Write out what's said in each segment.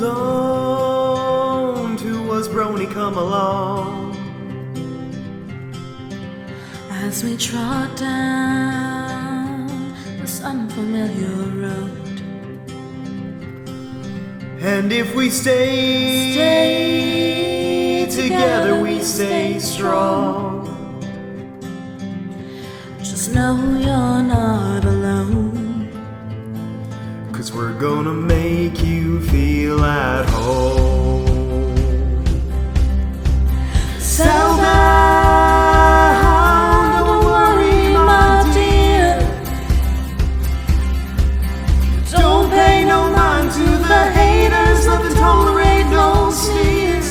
hold on to us, brony, come along. As we trot down this unfamiliar road, And if we stay together, we stay strong. Just know you're not alone, 'Cause we're gonna make you feel at home. Settle down, don't worry, my dear. Don't pay no mind to the haters, love and tolerate no sneers.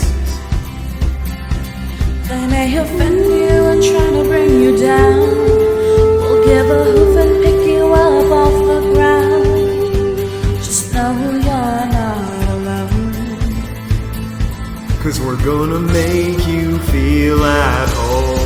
they may offend you and try to bring you down. We'll give a hoof and pick you up off the ground. Just know you're not alone, 'Cause we're gonna make you feel at home.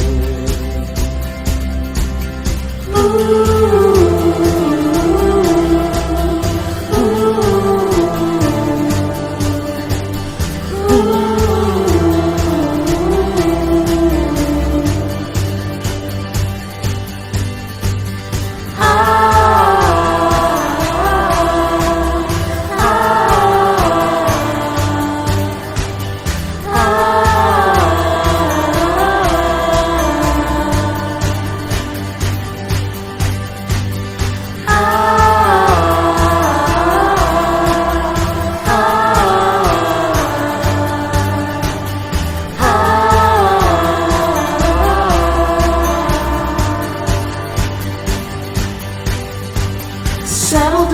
settle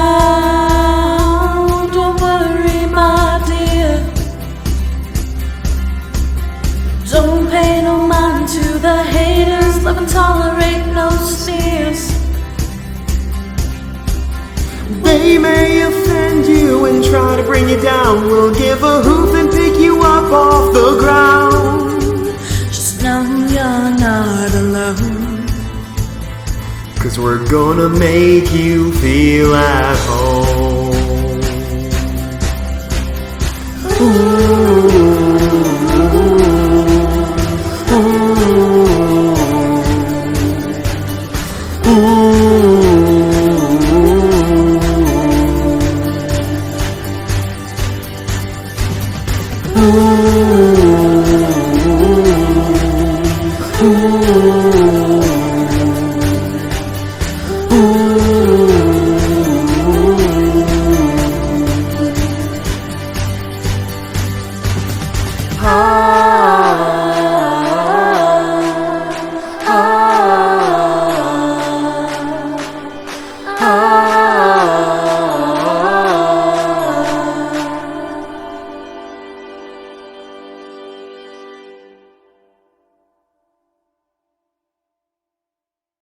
down, don't worry, my dear. Don't pay no mind to the haters, love and tolerate no sneers. They may offend you and try to bring you down. We'll give a hoof and pick you up off the ground. Just know you're not alone, 'Cause we're gonna make you feel at home.